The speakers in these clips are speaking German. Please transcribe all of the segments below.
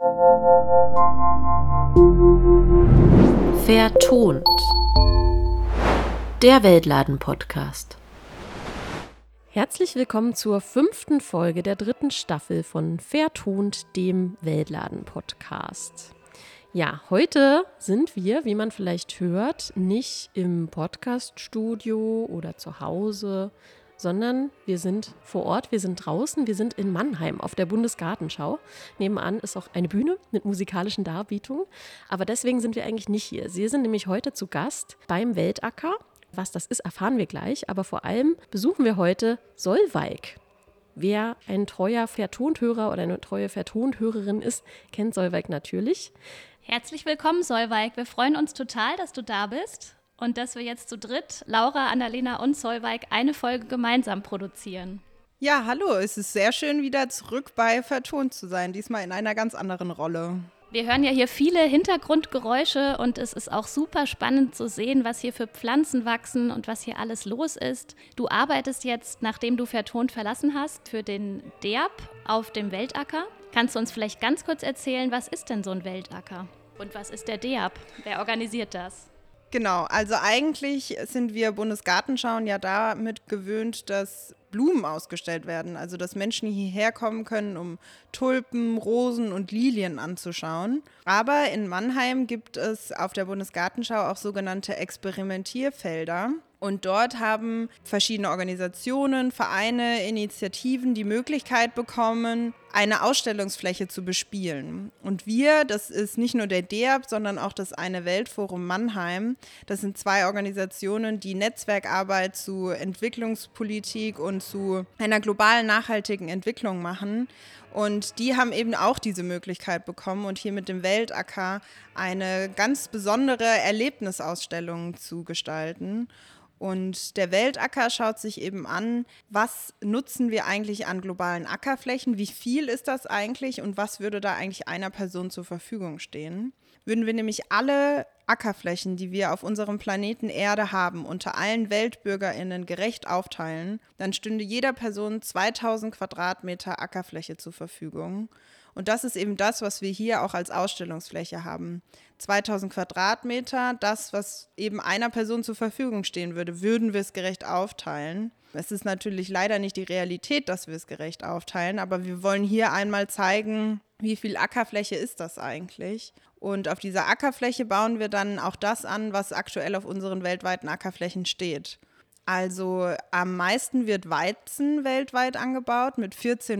Vertont. Der Weltladen-Podcast. Herzlich willkommen zur 5. Folge der 3. Staffel von Vertont, dem Weltladen-Podcast. Ja, heute sind wir, wie man vielleicht hört, nicht im Podcaststudio oder zu Hause, sondern wir sind vor Ort, wir sind draußen, wir sind in Mannheim auf der Bundesgartenschau. Nebenan ist auch eine Bühne mit musikalischen Darbietungen, aber deswegen sind wir eigentlich nicht hier. Sie sind nämlich heute zu Gast beim Weltacker. Was das ist, erfahren wir gleich, aber vor allem besuchen wir heute Solveig. Wer ein treuer Vertonthörer oder eine treue Vertonthörerin ist, kennt Solveig natürlich. Herzlich willkommen, Solveig. Wir freuen uns total, dass du da bist und dass wir jetzt zu dritt, Laura, Annalena und Solveig, eine Folge gemeinsam produzieren. Ja, hallo, es ist sehr schön, wieder zurück bei Vertont zu sein, diesmal in einer ganz anderen Rolle. Wir hören ja hier viele Hintergrundgeräusche und es ist auch super spannend zu sehen, was hier für Pflanzen wachsen und was hier alles los ist. Du arbeitest jetzt, nachdem du Vertont verlassen hast, für den DEAB auf dem Weltacker. Kannst du uns vielleicht ganz kurz erzählen, was ist denn so ein Weltacker? Und was ist der DEAB? Wer organisiert das? Genau, also eigentlich sind wir Bundesgartenschauen ja damit gewöhnt, dass Blumen ausgestellt werden, also dass Menschen hierher kommen können, um Tulpen, Rosen und Lilien anzuschauen. Aber in Mannheim gibt es auf der Bundesgartenschau auch sogenannte Experimentierfelder. Und dort haben verschiedene Organisationen, Vereine, Initiativen die Möglichkeit bekommen, eine Ausstellungsfläche zu bespielen. Und wir, das ist nicht nur der DEAB, sondern auch das Eine Weltforum Mannheim. Das sind 2 Organisationen, die Netzwerkarbeit zu Entwicklungspolitik und zu einer globalen nachhaltigen Entwicklung machen. Und die haben eben auch diese Möglichkeit bekommen und hier mit dem Weltacker eine ganz besondere Erlebnisausstellung zu gestalten. Und der Weltacker schaut sich eben an, was nutzen wir eigentlich an globalen Ackerflächen, wie viel ist das eigentlich und was würde da eigentlich einer Person zur Verfügung stehen. Würden wir nämlich alle Ackerflächen, die wir auf unserem Planeten Erde haben, unter allen WeltbürgerInnen gerecht aufteilen, dann stünde jeder Person 2000 Quadratmeter Ackerfläche zur Verfügung. Und das ist eben das, was wir hier auch als Ausstellungsfläche haben. 2000 Quadratmeter, das, was eben einer Person zur Verfügung stehen würde, würden wir es gerecht aufteilen. Es ist natürlich leider nicht die Realität, dass wir es gerecht aufteilen, aber wir wollen hier einmal zeigen, wie viel Ackerfläche ist das eigentlich. Und auf dieser Ackerfläche bauen wir dann auch das an, was aktuell auf unseren weltweiten Ackerflächen steht. Also am meisten wird Weizen weltweit angebaut mit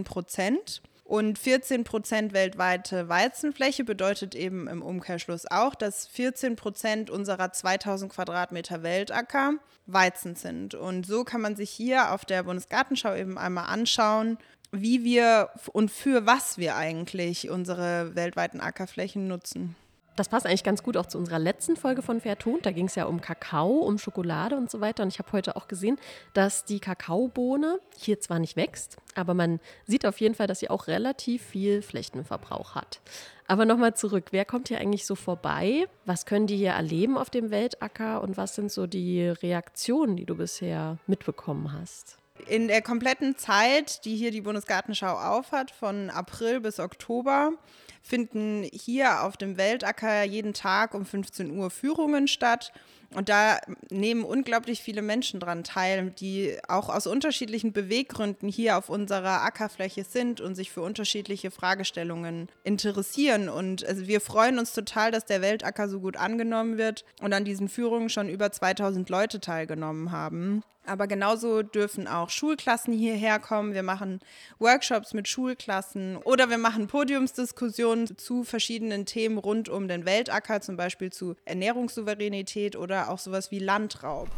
14%. Und 14% weltweite Weizenfläche bedeutet eben im Umkehrschluss auch, dass 14% unserer 2000 Quadratmeter Weltacker Weizen sind. Und so kann man sich hier auf der Bundesgartenschau eben einmal anschauen, wie wir und für was wir eigentlich unsere weltweiten Ackerflächen nutzen. Das passt eigentlich ganz gut auch zu unserer letzten Folge von Vertont. Da ging es ja um Kakao, um Schokolade und so weiter. Und ich habe heute auch gesehen, dass die Kakaobohne hier zwar nicht wächst, aber man sieht auf jeden Fall, dass sie auch relativ viel Flächenverbrauch hat. Aber nochmal zurück, wer kommt hier eigentlich so vorbei? Was können die hier erleben auf dem Weltacker und was sind so die Reaktionen, die du bisher mitbekommen hast? In der kompletten Zeit, die hier die Bundesgartenschau aufhat, von April bis Oktober, finden hier auf dem Weltacker jeden Tag um 15 Uhr Führungen statt. Und da nehmen unglaublich viele Menschen dran teil, die auch aus unterschiedlichen Beweggründen hier auf unserer Ackerfläche sind und sich für unterschiedliche Fragestellungen interessieren. Und also wir freuen uns total, dass der Weltacker so gut angenommen wird und an diesen Führungen schon über 2000 Leute teilgenommen haben. Aber genauso dürfen auch Schulklassen hierher kommen. Wir machen Workshops mit Schulklassen oder wir machen Podiumsdiskussionen zu verschiedenen Themen rund um den Weltacker, zum Beispiel zu Ernährungssouveränität oder auch sowas wie Landraub.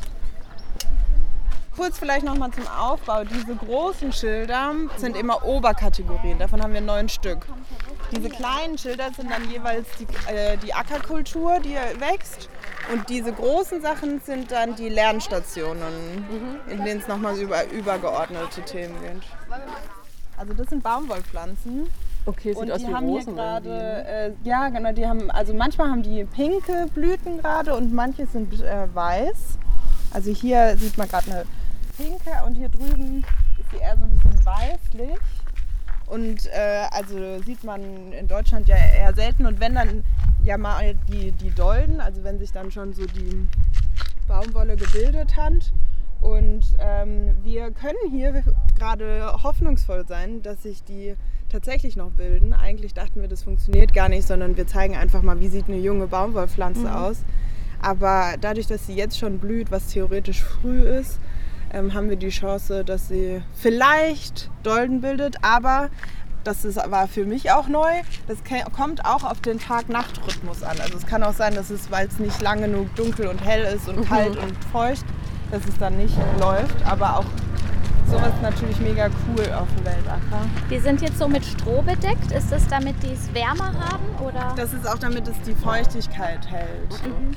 Kurz vielleicht nochmal zum Aufbau. Diese großen Schilder sind immer Oberkategorien, davon haben wir 9 Stück. Diese kleinen Schilder sind dann jeweils die Ackerkultur, die wächst. Und diese großen Sachen sind dann die Lernstationen, in denen es nochmal über übergeordnete Themen geht. Also das sind Baumwollpflanzen. Okay, sieht aus wie Rosen gerade, ja genau, die haben, also manchmal haben die pinke Blüten gerade und manche sind weiß. Also hier sieht man gerade eine pinke und hier drüben ist sie eher so ein bisschen weißlich. Und also sieht man in Deutschland ja eher selten. Und wenn dann ja mal die Dolden, also wenn sich dann schon so die Baumwolle gebildet hat. Und wir können hier gerade hoffnungsvoll sein, dass sich die tatsächlich noch bilden. Eigentlich dachten wir, das funktioniert gar nicht, sondern wir zeigen einfach mal, wie sieht eine junge Baumwollpflanze aus. Aber dadurch, dass sie jetzt schon blüht, was theoretisch früh ist, haben wir die Chance, dass sie vielleicht Dolden bildet. Aber war für mich auch neu, das kommt auch auf den Tag-Nacht-Rhythmus an. Also es kann auch sein, dass es, weil es nicht lang genug dunkel und hell ist und kalt und feucht, dass es dann nicht läuft. Aber auch sowas ist natürlich mega cool auf dem Weltacker. Die sind jetzt so mit Stroh bedeckt. Ist das, damit die es wärmer haben? Oder? Das ist auch, damit es die Feuchtigkeit hält.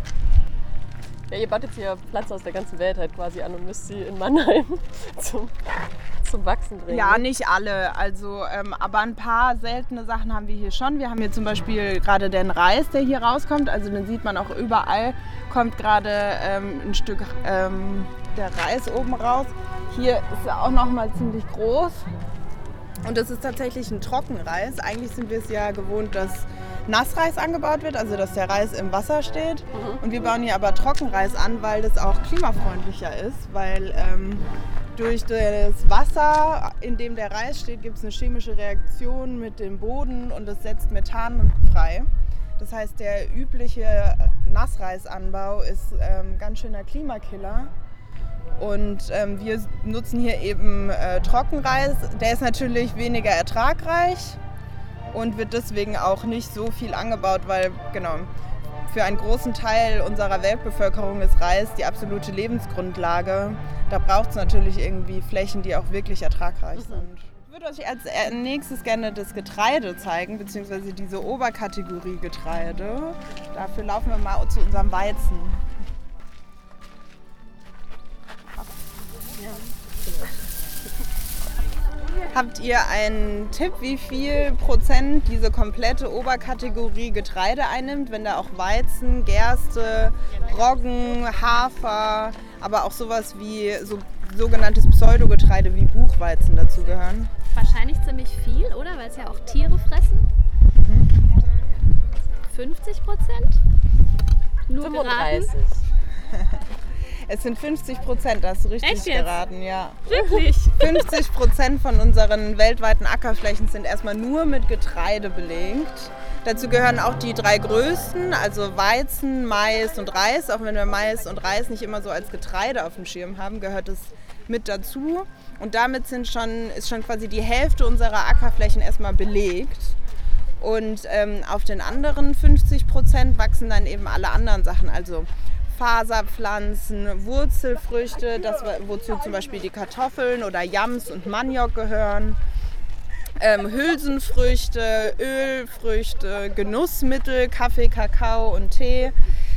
Ja, ihr baut jetzt hier Pflanzen aus der ganzen Welt halt quasi an und müsst sie in Mannheim zum Wachsen bringen. Ja, nicht alle. Also, aber ein paar seltene Sachen haben wir hier schon. Wir haben hier zum Beispiel gerade den Reis, der hier rauskommt. Also den sieht man auch überall, kommt gerade ein Stück der Reis oben raus. Hier ist er auch noch mal ziemlich groß. Und das ist tatsächlich ein Trockenreis. Eigentlich sind wir es ja gewohnt, dass Nassreis angebaut wird, also dass der Reis im Wasser steht. Und wir bauen hier aber Trockenreis an, weil das auch klimafreundlicher ist, weil durch das Wasser, in dem der Reis steht, gibt es eine chemische Reaktion mit dem Boden und das setzt Methan frei. Das heißt, der übliche Nassreisanbau ist ganz schöner Klimakiller. Und wir nutzen hier eben Trockenreis. Der ist natürlich weniger ertragreich und wird deswegen auch nicht so viel angebaut, weil genau für einen großen Teil unserer Weltbevölkerung ist Reis die absolute Lebensgrundlage. Da braucht es natürlich irgendwie Flächen, die auch wirklich ertragreich sind. Ich würde euch als nächstes gerne das Getreide zeigen, beziehungsweise diese Oberkategorie Getreide. Dafür laufen wir mal zu unserem Weizen. Habt ihr einen Tipp, wie viel Prozent diese komplette Oberkategorie Getreide einnimmt, wenn da auch Weizen, Gerste, Roggen, Hafer, aber auch sowas wie sogenanntes Pseudogetreide wie Buchweizen dazugehören? Wahrscheinlich ziemlich viel, oder? Weil es ja auch Tiere fressen. 50%? Nur 35. Es sind 50%, da hast du richtig geraten, ja. Wirklich? 50% von unseren weltweiten Ackerflächen sind erstmal nur mit Getreide belegt. Dazu gehören auch die 3 größten, also Weizen, Mais und Reis. Auch wenn wir Mais und Reis nicht immer so als Getreide auf dem Schirm haben, gehört es mit dazu. Und damit ist schon quasi die Hälfte unserer Ackerflächen erstmal belegt. Und auf den anderen 50% wachsen dann eben alle anderen Sachen, also Faserpflanzen, Wurzelfrüchte, wozu zum Beispiel die Kartoffeln oder Yams und Maniok gehören, Hülsenfrüchte, Ölfrüchte, Genussmittel, Kaffee, Kakao und Tee,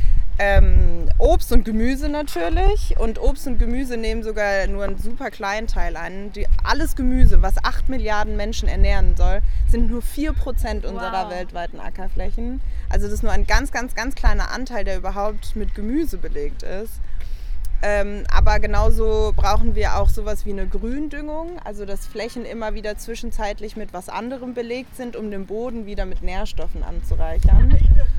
Obst und Gemüse natürlich. Und Obst und Gemüse nehmen sogar nur einen super kleinen Teil an. Alles Gemüse, was 8 Milliarden Menschen ernähren soll, sind nur 4% unserer weltweiten Ackerflächen. Also das ist nur ein ganz, ganz, ganz kleiner Anteil, der überhaupt mit Gemüse belegt ist. Aber genauso brauchen wir auch sowas wie eine Gründüngung, also dass Flächen immer wieder zwischenzeitlich mit was anderem belegt sind, um den Boden wieder mit Nährstoffen anzureichern.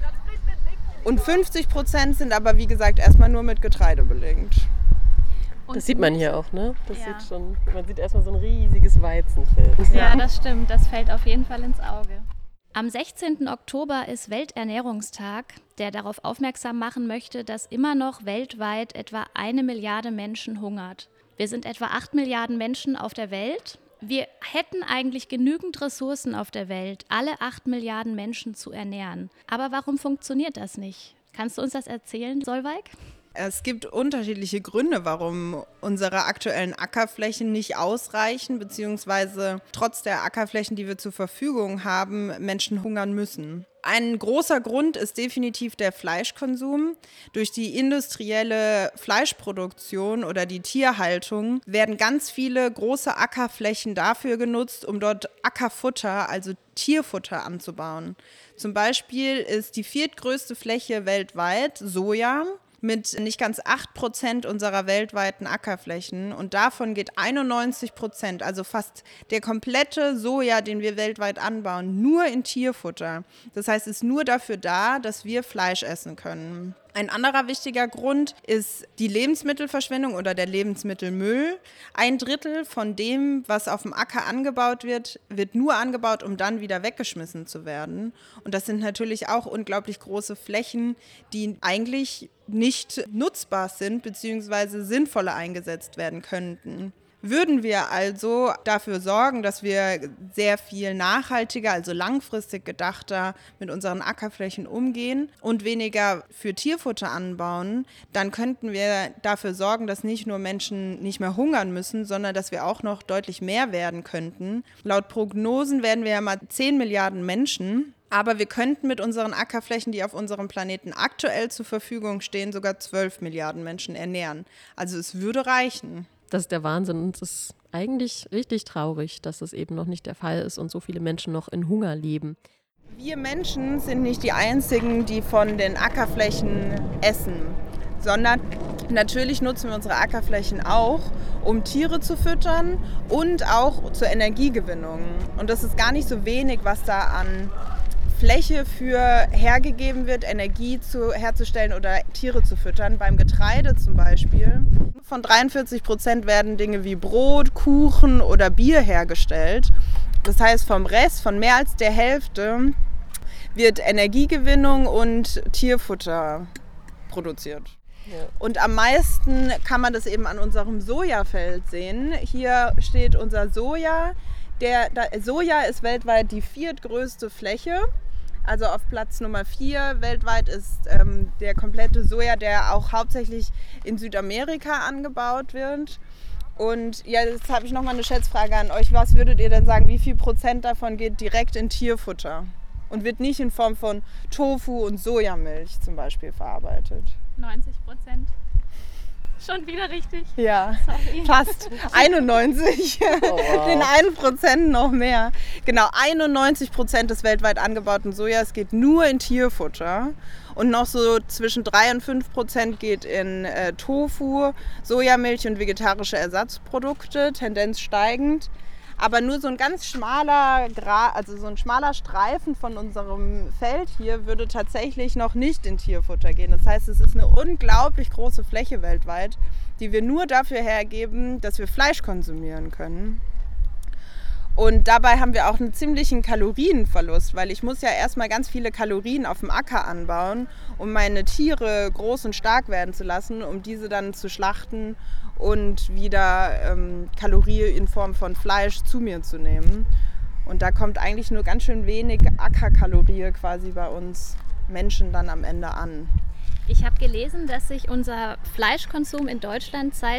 Und 50% sind aber, wie gesagt, erstmal nur mit Getreide belegt. Das sieht man hier auch, ne? Man sieht erstmal so ein riesiges Weizenfeld. Ja, das stimmt. Das fällt auf jeden Fall ins Auge. Am 16. Oktober ist Welternährungstag, der darauf aufmerksam machen möchte, dass immer noch weltweit etwa 1 Milliarde Menschen hungert. Wir sind etwa 8 Milliarden Menschen auf der Welt. Wir hätten eigentlich genügend Ressourcen auf der Welt, alle 8 Milliarden Menschen zu ernähren. Aber warum funktioniert das nicht? Kannst du uns das erzählen, Solveig? Es gibt unterschiedliche Gründe, warum unsere aktuellen Ackerflächen nicht ausreichen, beziehungsweise trotz der Ackerflächen, die wir zur Verfügung haben, Menschen hungern müssen. Ein großer Grund ist definitiv der Fleischkonsum. Durch die industrielle Fleischproduktion oder die Tierhaltung werden ganz viele große Ackerflächen dafür genutzt, um dort Ackerfutter, also Tierfutter anzubauen. Zum Beispiel ist die 4. größte Fläche weltweit Soja mit nicht ganz 8% unserer weltweiten Ackerflächen und davon geht 91%, also fast der komplette Soja, den wir weltweit anbauen, nur in Tierfutter. Das heißt, es ist nur dafür da, dass wir Fleisch essen können. Ein anderer wichtiger Grund ist die Lebensmittelverschwendung oder der Lebensmittelmüll. 1/3 von dem, was auf dem Acker angebaut wird, wird nur angebaut, um dann wieder weggeschmissen zu werden. Und das sind natürlich auch unglaublich große Flächen, die eigentlich nicht nutzbar sind bzw. sinnvoller eingesetzt werden könnten. Würden wir also dafür sorgen, dass wir sehr viel nachhaltiger, also langfristig gedachter mit unseren Ackerflächen umgehen und weniger für Tierfutter anbauen, dann könnten wir dafür sorgen, dass nicht nur Menschen nicht mehr hungern müssen, sondern dass wir auch noch deutlich mehr werden könnten. Laut Prognosen werden wir ja mal 10 Milliarden Menschen. Aber wir könnten mit unseren Ackerflächen, die auf unserem Planeten aktuell zur Verfügung stehen, sogar 12 Milliarden Menschen ernähren. Also es würde reichen. Das ist der Wahnsinn und es ist eigentlich richtig traurig, dass das eben noch nicht der Fall ist und so viele Menschen noch in Hunger leben. Wir Menschen sind nicht die Einzigen, die von den Ackerflächen essen, sondern natürlich nutzen wir unsere Ackerflächen auch, um Tiere zu füttern und auch zur Energiegewinnung. Und das ist gar nicht so wenig, was da an Fläche für hergegeben wird, Energie herzustellen oder Tiere zu füttern. Beim Getreide zum Beispiel. Von 43% werden Dinge wie Brot, Kuchen oder Bier hergestellt. Das heißt, vom Rest, von mehr als der Hälfte, wird Energiegewinnung und Tierfutter produziert. Und am meisten kann man das eben an unserem Sojafeld sehen. Hier steht unser Soja. Soja ist weltweit die 4. größte Fläche. Also auf Platz Nummer 4 weltweit ist der komplette Soja, der auch hauptsächlich in Südamerika angebaut wird. Und ja, jetzt habe ich nochmal eine Schätzfrage an euch. Was würdet ihr denn sagen, wie viel Prozent davon geht direkt in Tierfutter und wird nicht in Form von Tofu und Sojamilch zum Beispiel verarbeitet? 90%. Schon wieder richtig? Ja, Sorry. fast 91. Oh, wow. Den 1% noch mehr. Genau, 91% des weltweit angebauten Sojas geht nur in Tierfutter. Und noch so zwischen 3 und 5% geht in Tofu, Sojamilch und vegetarische Ersatzprodukte, Tendenz steigend. Aber nur so ein ganz schmaler so ein schmaler Streifen von unserem Feld hier würde tatsächlich noch nicht in Tierfutter gehen. Das heißt, es ist eine unglaublich große Fläche weltweit, die wir nur dafür hergeben, dass wir Fleisch konsumieren können. Und dabei haben wir auch einen ziemlichen Kalorienverlust, weil ich muss ja erstmal ganz viele Kalorien auf dem Acker anbauen, um meine Tiere groß und stark werden zu lassen, um diese dann zu schlachten und wieder Kalorien in Form von Fleisch zu mir zu nehmen. Und da kommt eigentlich nur ganz schön wenig Ackerkalorie quasi bei uns Menschen dann am Ende an. Ich habe gelesen, dass sich unser Fleischkonsum in Deutschland seit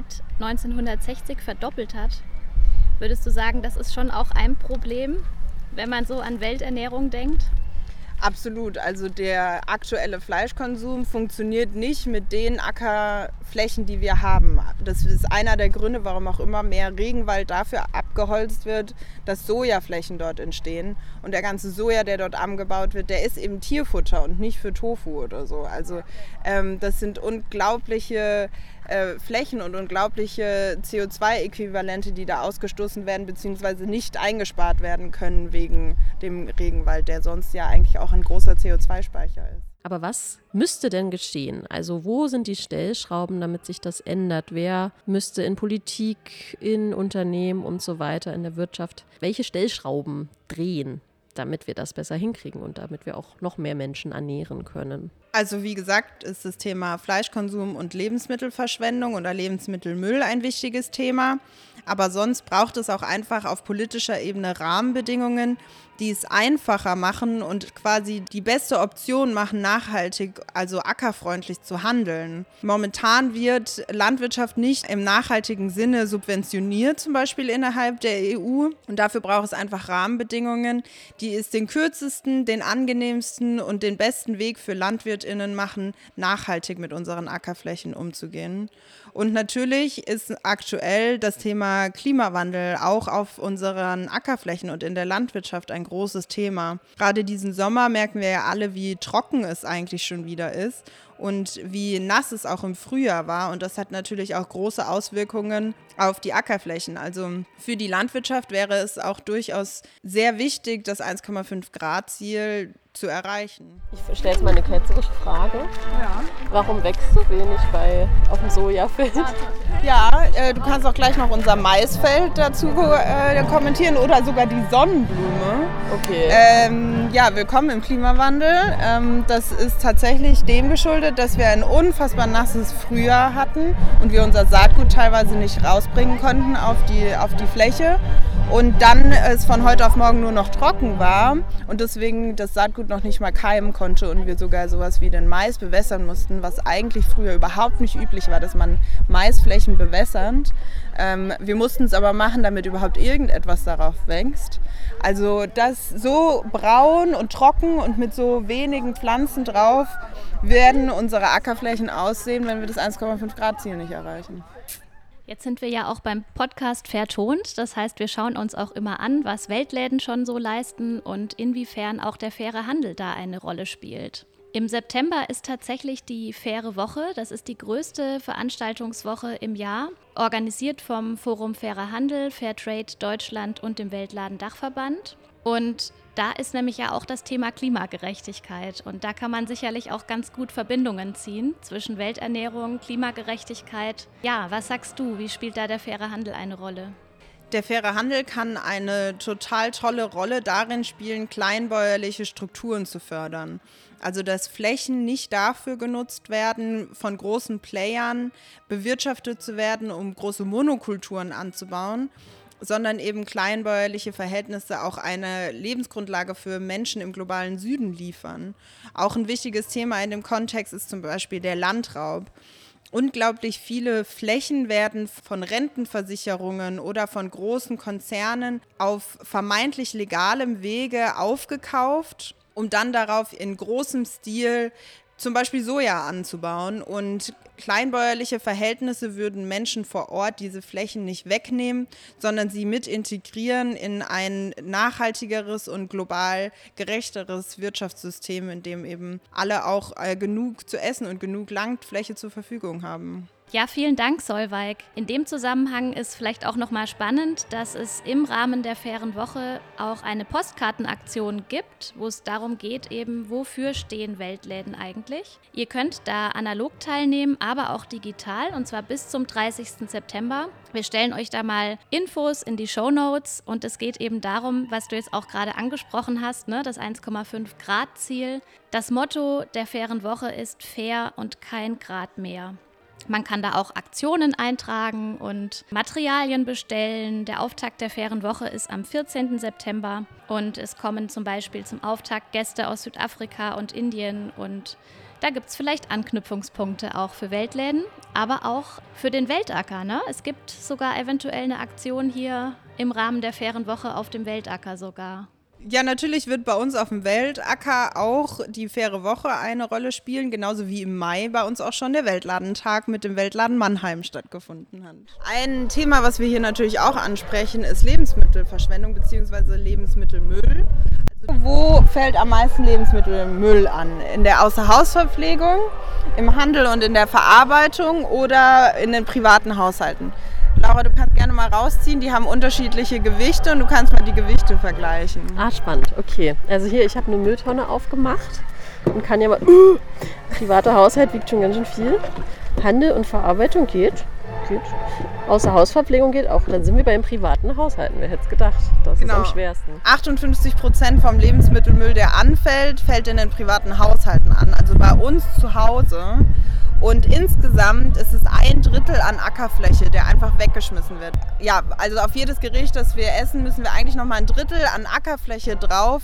1960 verdoppelt hat. Würdest du sagen, das ist schon auch ein Problem, wenn man so an Welternährung denkt? Absolut. Also der aktuelle Fleischkonsum funktioniert nicht mit den Ackerflächen, die wir haben. Das ist einer der Gründe, warum auch immer mehr Regenwald dafür abgeholzt wird, dass Sojaflächen dort entstehen. Und der ganze Soja, der dort angebaut wird, der ist eben Tierfutter und nicht für Tofu oder so. Also das sind unglaubliche Flächen und unglaubliche CO2-Äquivalente, die da ausgestoßen werden bzw. nicht eingespart werden können wegen dem Regenwald, der sonst ja eigentlich auch ein großer CO2-Speicher ist. Aber was müsste denn geschehen? Also wo sind die Stellschrauben, damit sich das ändert? Wer müsste in Politik, in Unternehmen und so weiter, in der Wirtschaft, welche Stellschrauben drehen, damit wir das besser hinkriegen und damit wir auch noch mehr Menschen ernähren können? Also wie gesagt, ist das Thema Fleischkonsum und Lebensmittelverschwendung oder Lebensmittelmüll ein wichtiges Thema. Aber sonst braucht es auch einfach auf politischer Ebene Rahmenbedingungen, die es einfacher machen und quasi die beste Option machen, nachhaltig, also ackerfreundlich zu handeln. Momentan wird Landwirtschaft nicht im nachhaltigen Sinne subventioniert, zum Beispiel innerhalb der EU. Und dafür braucht es einfach Rahmenbedingungen, die es den kürzesten, den angenehmsten und den besten Weg für LandwirtInnen machen, nachhaltig mit unseren Ackerflächen umzugehen. Und natürlich ist aktuell das Thema Klimawandel auch auf unseren Ackerflächen und in der Landwirtschaft ein großes Thema. Gerade diesen Sommer merken wir ja alle, wie trocken es eigentlich schon wieder ist. und wie nass es auch im Frühjahr war. Und das hat natürlich auch große Auswirkungen auf die Ackerflächen. Also für die Landwirtschaft wäre es auch durchaus sehr wichtig, das 1,5 Grad Ziel zu erreichen. Ich stelle jetzt mal eine ketzerische Frage. Ja. Warum wächst so wenig auf dem Sojafeld? Ja, du kannst auch gleich noch unser Maisfeld dazu kommentieren oder sogar die Sonnenblume. Okay. Ja, willkommen im Klimawandel. Das ist tatsächlich dem geschuldet, dass wir ein unfassbar nasses Frühjahr hatten und wir unser Saatgut teilweise nicht rausbringen konnten auf die Fläche. Und dann es von heute auf morgen nur noch trocken war und deswegen das Saatgut noch nicht mal keimen konnte und wir sogar sowas wie den Mais bewässern mussten, was eigentlich früher überhaupt nicht üblich war, dass man Maisflächen bewässert. Wir mussten es aber machen, damit überhaupt irgendetwas darauf wächst. Also das so braun und trocken und mit so wenigen Pflanzen drauf werden unsere Ackerflächen aussehen, wenn wir das 1,5 Grad Ziel nicht erreichen. Jetzt sind wir ja auch beim Podcast vertont. Das heißt, wir schauen uns auch immer an, was Weltläden schon so leisten und inwiefern auch der faire Handel da eine Rolle spielt. Im September ist tatsächlich die Faire Woche. Das ist die größte Veranstaltungswoche im Jahr, organisiert vom Forum Fairer Handel, Fairtrade Deutschland und dem Weltladen Dachverband. Und da ist nämlich ja auch das Thema Klimagerechtigkeit und da kann man sicherlich auch ganz gut Verbindungen ziehen zwischen Welternährung, Klimagerechtigkeit. Ja, was sagst du, wie spielt da der faire Handel eine Rolle? Der faire Handel kann eine total tolle Rolle darin spielen, kleinbäuerliche Strukturen zu fördern. Also dass Flächen nicht dafür genutzt werden, von großen Playern bewirtschaftet zu werden, um große Monokulturen anzubauen, sondern eben kleinbäuerliche Verhältnisse auch eine Lebensgrundlage für Menschen im globalen Süden liefern. Auch ein wichtiges Thema in dem Kontext ist zum Beispiel der Landraub. Unglaublich viele Flächen werden von Rentenversicherungen oder von großen Konzernen auf vermeintlich legalem Wege aufgekauft, um dann darauf in großem Stil zum Beispiel Soja anzubauen, und kleinbäuerliche Verhältnisse würden Menschen vor Ort diese Flächen nicht wegnehmen, sondern sie mit integrieren in ein nachhaltigeres und global gerechteres Wirtschaftssystem, in dem eben alle auch genug zu essen und genug Landfläche zur Verfügung haben. Ja, vielen Dank, Solveig. In dem Zusammenhang ist vielleicht auch nochmal spannend, dass es im Rahmen der Fairen Woche auch eine Postkartenaktion gibt, wo es darum geht, eben, wofür stehen Weltläden eigentlich. Ihr könnt da analog teilnehmen, aber auch digital, und zwar bis zum 30. September. Wir stellen euch da mal Infos in die Shownotes und es geht eben darum, was du jetzt auch gerade angesprochen hast, ne, das 1,5 Grad Ziel. Das Motto der Fairen Woche ist fair und kein Grad mehr. Man kann da auch Aktionen eintragen und Materialien bestellen. Der Auftakt der Fairen Woche ist am 14. September und es kommen zum Beispiel zum Auftakt Gäste aus Südafrika und Indien und da gibt es vielleicht Anknüpfungspunkte auch für Weltläden, aber auch für den Weltacker, ne? Es gibt sogar eventuell eine Aktion hier im Rahmen der Fairen Woche auf dem Weltacker sogar. Ja, natürlich wird bei uns auf dem Weltacker auch die Faire Woche eine Rolle spielen, genauso wie im Mai bei uns auch schon der Weltladentag mit dem Weltladen Mannheim stattgefunden hat. Ein Thema, was wir hier natürlich auch ansprechen, ist Lebensmittelverschwendung bzw. Lebensmittelmüll. Also, wo fällt am meisten Lebensmittelmüll an? In der Außerhausverpflegung, im Handel und in der Verarbeitung oder in den privaten Haushalten? Laura, du kannst gerne mal rausziehen, die haben unterschiedliche Gewichte und du kannst mal die Gewichte vergleichen. Ah, spannend, okay. Also hier, ich habe eine Mülltonne aufgemacht und kann ja mal... Privater Haushalt wiegt schon ganz schön viel. Handel und Verarbeitung geht. Außerhausverpflegung geht auch. Und dann sind wir bei den privaten Haushalten. Wer hätte es gedacht? Das ist am schwersten. 58% vom Lebensmittelmüll, der anfällt, fällt in den privaten Haushalten an. Also bei uns zu Hause. Und insgesamt ist es 1/3 an Ackerfläche, der einfach weggeschmissen wird. Ja, also auf jedes Gericht, das wir essen, müssen wir eigentlich nochmal 1/3 an Ackerfläche drauf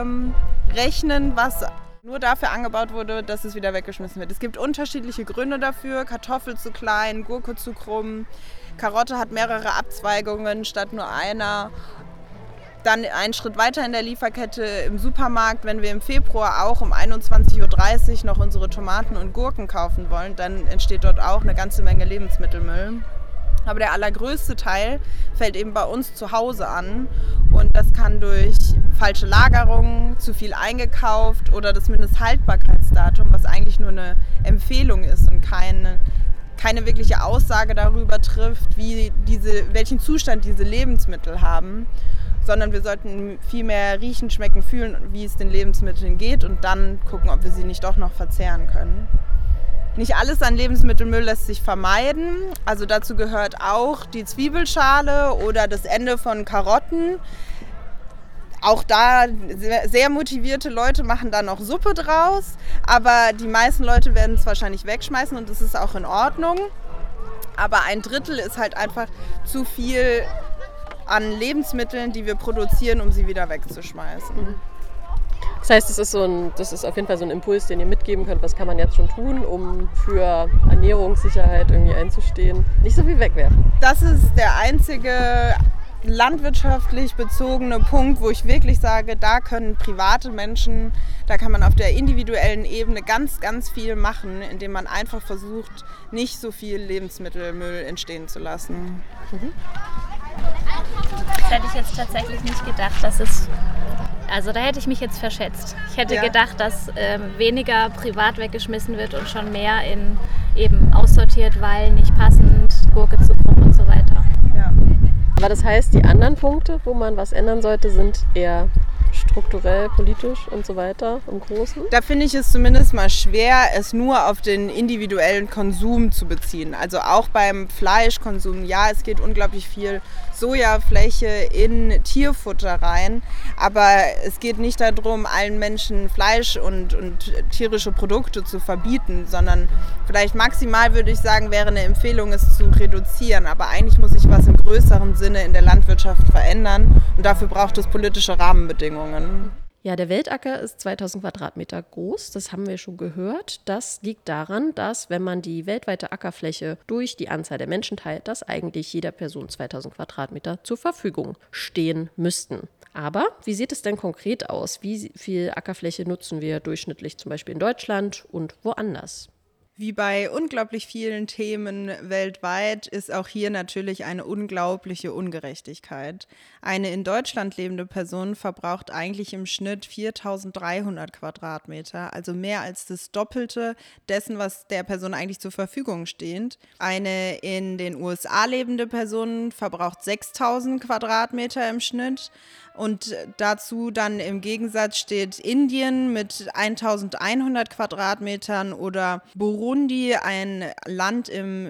rechnen, was nur dafür angebaut wurde, dass es wieder weggeschmissen wird. Es gibt unterschiedliche Gründe dafür. Kartoffel zu klein, Gurke zu krumm, Karotte hat mehrere Abzweigungen statt nur einer. Dann einen Schritt weiter in der Lieferkette im Supermarkt, wenn wir im Februar auch um 21.30 Uhr noch unsere Tomaten und Gurken kaufen wollen, dann entsteht dort auch eine ganze Menge Lebensmittelmüll. Aber der allergrößte Teil fällt eben bei uns zu Hause an und das kann durch falsche Lagerung, zu viel eingekauft oder das Mindesthaltbarkeitsdatum, was eigentlich nur eine Empfehlung ist und keine wirkliche Aussage darüber trifft, welchen Zustand diese Lebensmittel haben, sondern wir sollten viel mehr riechen, schmecken, fühlen, wie es den Lebensmitteln geht und dann gucken, ob wir sie nicht doch noch verzehren können. Nicht alles an Lebensmittelmüll lässt sich vermeiden. Also dazu gehört auch die Zwiebelschale oder das Ende von Karotten. Auch da sehr motivierte Leute machen da noch Suppe draus. Aber die meisten Leute werden es wahrscheinlich wegschmeißen und das ist auch in Ordnung. Aber 1/3 ist halt einfach zu viel an Lebensmitteln, die wir produzieren, um sie wieder wegzuschmeißen. Das heißt, das ist auf jeden Fall so ein Impuls, den ihr mitgeben könnt. Was kann man jetzt schon tun, um für Ernährungssicherheit irgendwie einzustehen? Nicht so viel wegwerfen. Das ist der einzige landwirtschaftlich bezogene Punkt, wo ich wirklich sage, da können private Menschen, da kann man auf der individuellen Ebene ganz, ganz viel machen, indem man einfach versucht, nicht so viel Lebensmittelmüll entstehen zu lassen. Das hätte ich jetzt tatsächlich nicht gedacht, also da hätte ich mich jetzt verschätzt. Ich hätte gedacht, dass weniger privat weggeschmissen wird und schon mehr in eben aussortiert, weil nicht passend, Gurke zu krumm und so weiter. Ja. Aber das heißt, die anderen Punkte, wo man was ändern sollte, sind eher strukturell, politisch und so weiter im Großen? Da finde ich es zumindest mal schwer, es nur auf den individuellen Konsum zu beziehen. Also auch beim Fleischkonsum, ja, es geht unglaublich viel Sojafläche in Tierfutter rein, aber es geht nicht darum, allen Menschen Fleisch und tierische Produkte zu verbieten, sondern vielleicht maximal, würde ich sagen, wäre eine Empfehlung, es zu reduzieren. Aber eigentlich muss sich was im größeren Sinne in der Landwirtschaft verändern und dafür braucht es politische Rahmenbedingungen. Ja, der Weltacker ist 2000 Quadratmeter groß, das haben wir schon gehört. Das liegt daran, dass, wenn man die weltweite Ackerfläche durch die Anzahl der Menschen teilt, dass eigentlich jeder Person 2000 Quadratmeter zur Verfügung stehen müssten. Aber wie sieht es denn konkret aus? Wie viel Ackerfläche nutzen wir durchschnittlich zum Beispiel in Deutschland und woanders? Wie bei unglaublich vielen Themen weltweit ist auch hier natürlich eine unglaubliche Ungerechtigkeit. Eine in Deutschland lebende Person verbraucht eigentlich im Schnitt 4.300 Quadratmeter, also mehr als das Doppelte dessen, was der Person eigentlich zur Verfügung steht. Eine in den USA lebende Person verbraucht 6.000 Quadratmeter im Schnitt. Und dazu dann im Gegensatz steht Indien mit 1.100 Quadratmetern oder Burundi, ein Land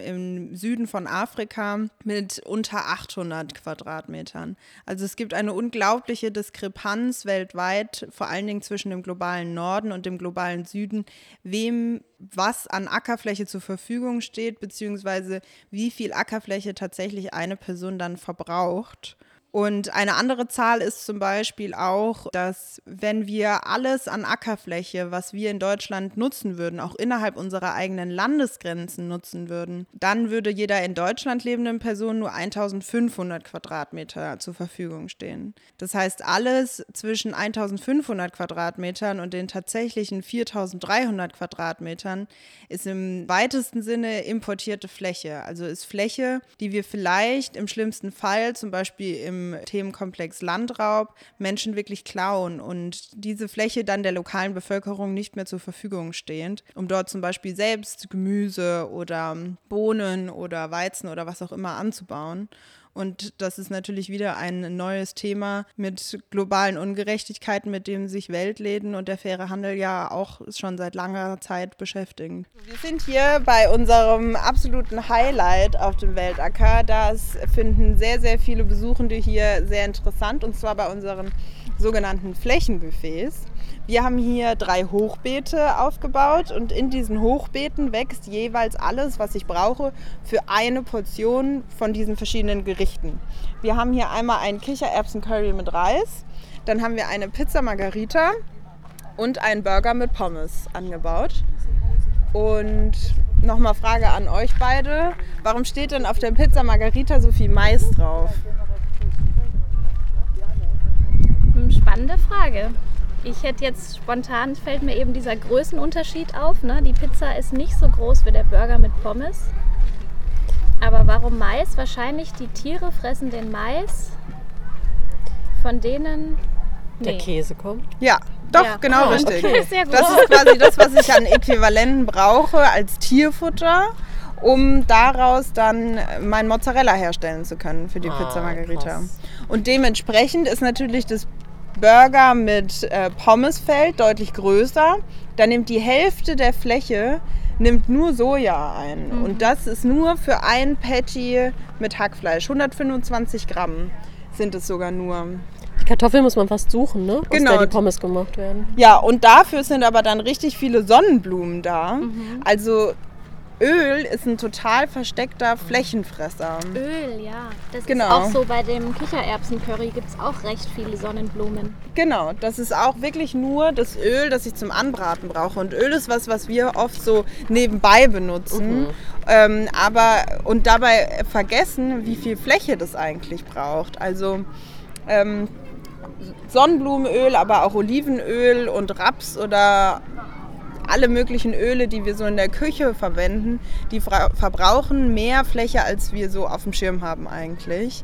im Süden von Afrika, mit unter 800 Quadratmetern. Also es gibt eine unglaubliche Diskrepanz weltweit, vor allen Dingen zwischen dem globalen Norden und dem globalen Süden, wem was an Ackerfläche zur Verfügung steht, beziehungsweise wie viel Ackerfläche tatsächlich eine Person dann verbraucht. Und eine andere Zahl ist zum Beispiel auch, dass wenn wir alles an Ackerfläche, was wir in Deutschland nutzen würden, auch innerhalb unserer eigenen Landesgrenzen nutzen würden, dann würde jeder in Deutschland lebenden Person nur 1.500 Quadratmeter zur Verfügung stehen. Das heißt, alles zwischen 1.500 Quadratmetern und den tatsächlichen 4.300 Quadratmetern ist im weitesten Sinne importierte Fläche. Also ist Fläche, die wir vielleicht im schlimmsten Fall zum Beispiel im Themenkomplex Landraub Menschen wirklich klauen und diese Fläche dann der lokalen Bevölkerung nicht mehr zur Verfügung stehend, um dort zum Beispiel selbst Gemüse oder Bohnen oder Weizen oder was auch immer anzubauen. Und das ist natürlich wieder ein neues Thema mit globalen Ungerechtigkeiten, mit dem sich Weltläden und der faire Handel ja auch schon seit langer Zeit beschäftigen. Wir sind hier bei unserem absoluten Highlight auf dem Weltacker. Das finden sehr, sehr viele Besuchende hier sehr interessant, und zwar bei unseren sogenannten Flächenbuffets. Wir haben hier 3 Hochbeete aufgebaut und in diesen Hochbeeten wächst jeweils alles, was ich brauche für eine Portion von diesen verschiedenen Gerichten. Wir haben hier einmal einen Kichererbsen-Curry mit Reis, dann haben wir eine Pizza Margherita und einen Burger mit Pommes angebaut. Und nochmal Frage an euch beide, warum steht denn auf der Pizza Margherita so viel Mais drauf? Spannende Frage. Ich hätte jetzt spontan, fällt mir eben dieser Größenunterschied auf. Ne? Die Pizza ist nicht so groß wie der Burger mit Pommes. Aber warum Mais? Wahrscheinlich die Tiere fressen den Mais, von denen der Käse kommt. Ja, doch, Ja. genau Ah, richtig. okay, sehr gut. Das ist quasi das, was ich an Äquivalenten brauche als Tierfutter, um daraus dann mein Mozzarella herstellen zu können für die Pizza Margherita. Krass. Und dementsprechend ist natürlich das Burger mit Pommesfeld deutlich größer. Da nimmt die Hälfte der Fläche nur Soja ein. Und das ist nur für ein Patty mit Hackfleisch. 125 Gramm sind es sogar nur. Die Kartoffeln muss man fast suchen, ne? Aus Genau. der die Pommes gemacht werden. Ja, und dafür sind aber dann richtig viele Sonnenblumen da. Also Öl ist ein total versteckter Flächenfresser. Öl, ja. Das Genau. ist auch so, bei dem Kichererbsen-Curry gibt es auch recht viele Sonnenblumen. Genau, das ist auch wirklich nur das Öl, das ich zum Anbraten brauche. Und Öl ist was wir oft so nebenbei benutzen. Und dabei vergessen, wie viel Fläche das eigentlich braucht. Also Sonnenblumenöl, aber auch Olivenöl und Raps oder alle möglichen Öle, die wir so in der Küche verwenden, die verbrauchen mehr Fläche, als wir so auf dem Schirm haben eigentlich.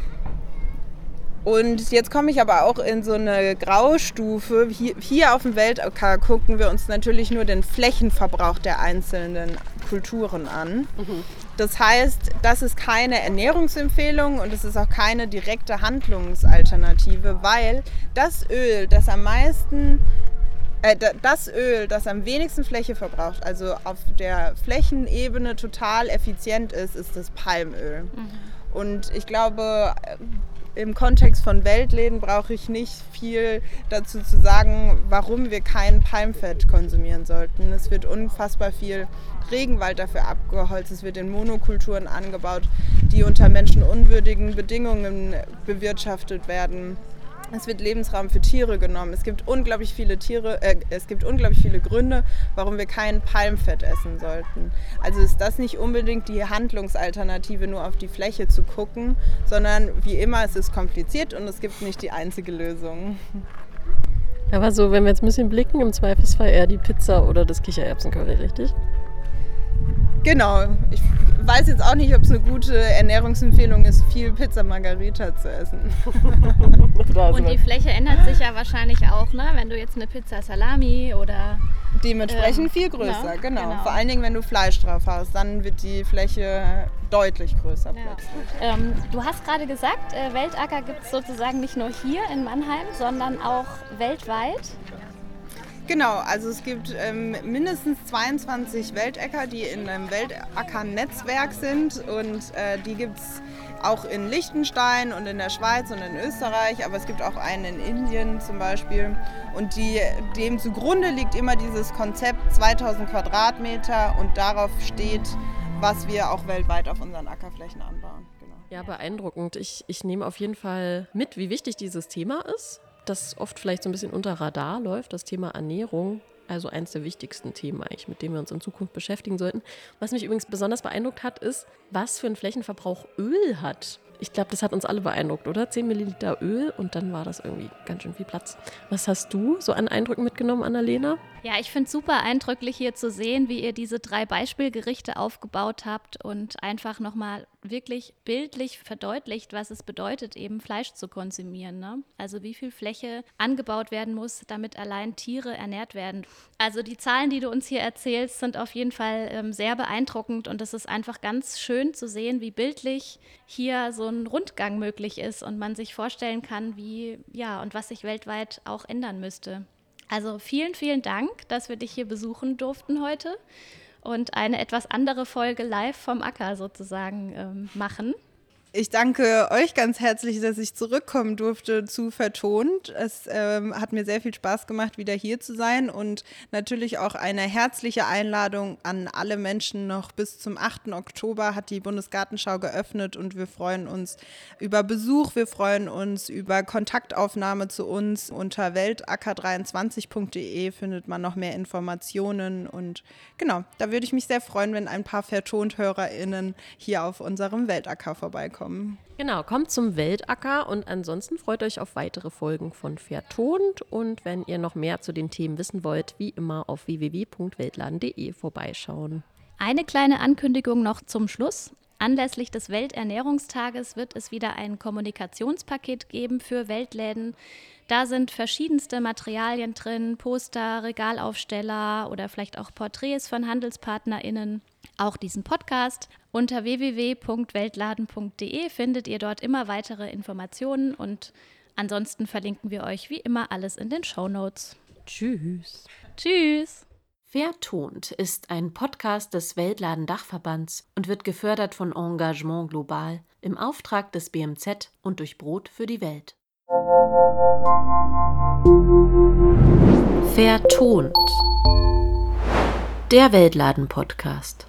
Und jetzt komme ich aber auch in so eine Graustufe. Hier auf dem Weltacker gucken wir uns natürlich nur den Flächenverbrauch der einzelnen Kulturen an. Das heißt, das ist keine Ernährungsempfehlung und es ist auch keine direkte Handlungsalternative, weil das Öl, das am wenigsten Fläche verbraucht, also auf der Flächenebene total effizient ist das Palmöl. Und ich glaube, im Kontext von Weltläden brauche ich nicht viel dazu zu sagen, warum wir kein Palmfett konsumieren sollten. Es wird unfassbar viel Regenwald dafür abgeholzt, es wird in Monokulturen angebaut, die unter menschenunwürdigen Bedingungen bewirtschaftet werden. Es wird Lebensraum für Tiere genommen. Es gibt unglaublich viele Gründe, warum wir kein Palmfett essen sollten. Also ist das nicht unbedingt die Handlungsalternative, nur auf die Fläche zu gucken, sondern wie immer, es ist kompliziert und es gibt nicht die einzige Lösung. Aber so, wenn wir jetzt ein bisschen blicken, im Zweifelsfall eher die Pizza oder das Kichererbsen-Curry, richtig? Genau. Ich weiß jetzt auch nicht, ob es eine gute Ernährungsempfehlung ist, viel Pizza Margherita zu essen. Und die Fläche ändert sich ja wahrscheinlich auch, ne? Wenn du jetzt eine Pizza Salami oder... Dementsprechend viel größer, genau. Vor allen Dingen, wenn du Fleisch drauf hast, dann wird die Fläche deutlich größer plötzlich. Du hast gerade gesagt, Weltacker gibt es sozusagen nicht nur hier in Mannheim, sondern auch weltweit. Genau, also es gibt mindestens 22 Weltäcker, die in einem Weltacker-Netzwerk sind und die gibt es auch in Liechtenstein und in der Schweiz und in Österreich, aber es gibt auch einen in Indien zum Beispiel und dem zugrunde liegt immer dieses Konzept 2000 Quadratmeter und darauf steht, was wir auch weltweit auf unseren Ackerflächen anbauen. Genau. Ja, beeindruckend. Ich nehme auf jeden Fall mit, wie wichtig dieses Thema ist, das oft vielleicht so ein bisschen unter Radar läuft, das Thema Ernährung. Also eines der wichtigsten Themen eigentlich, mit dem wir uns in Zukunft beschäftigen sollten. Was mich übrigens besonders beeindruckt hat, ist, was für einen Flächenverbrauch Öl hat. Ich glaube, das hat uns alle beeindruckt, oder? 10 Milliliter Öl und dann war das irgendwie ganz schön viel Platz. Was hast du so an Eindrücken mitgenommen, Annalena? Ja, ich finde es super eindrücklich hier zu sehen, wie ihr diese 3 Beispielgerichte aufgebaut habt und einfach nochmal wirklich bildlich verdeutlicht, was es bedeutet, eben Fleisch zu konsumieren, ne? Also wie viel Fläche angebaut werden muss, damit allein Tiere ernährt werden. Also die Zahlen, die du uns hier erzählst, sind auf jeden Fall sehr beeindruckend und es ist einfach ganz schön zu sehen, wie bildlich hier so ein Rundgang möglich ist und man sich vorstellen kann, wie, ja, und was sich weltweit auch ändern müsste. Also vielen, vielen Dank, dass wir dich hier besuchen durften heute und eine etwas andere Folge live vom Acker sozusagen machen. Ich danke euch ganz herzlich, dass ich zurückkommen durfte zu Vertont. Es hat mir sehr viel Spaß gemacht, wieder hier zu sein und natürlich auch eine herzliche Einladung an alle Menschen. Noch bis zum 8. Oktober hat die Bundesgartenschau geöffnet und wir freuen uns über Besuch, wir freuen uns über Kontaktaufnahme zu uns. Unter weltacker23.de findet man noch mehr Informationen und genau, da würde ich mich sehr freuen, wenn ein paar Vertont-HörerInnen hier auf unserem Weltacker vorbeikommen. Genau, kommt zum Weltacker und ansonsten freut euch auf weitere Folgen von Vertont und wenn ihr noch mehr zu den Themen wissen wollt, wie immer auf www.weltladen.de vorbeischauen. Eine kleine Ankündigung noch zum Schluss. Anlässlich des Welternährungstages wird es wieder ein Kommunikationspaket geben für Weltläden. Da sind verschiedenste Materialien drin, Poster, Regalaufsteller oder vielleicht auch Porträts von HandelspartnerInnen. Auch diesen Podcast. Unter www.weltladen.de findet ihr dort immer weitere Informationen und ansonsten verlinken wir euch wie immer alles in den Shownotes. Tschüss. Tschüss. Vertont ist ein Podcast des Weltladen-Dachverbands und wird gefördert von Engagement Global im Auftrag des BMZ und durch Brot für die Welt. Vertont. Der Weltladen-Podcast.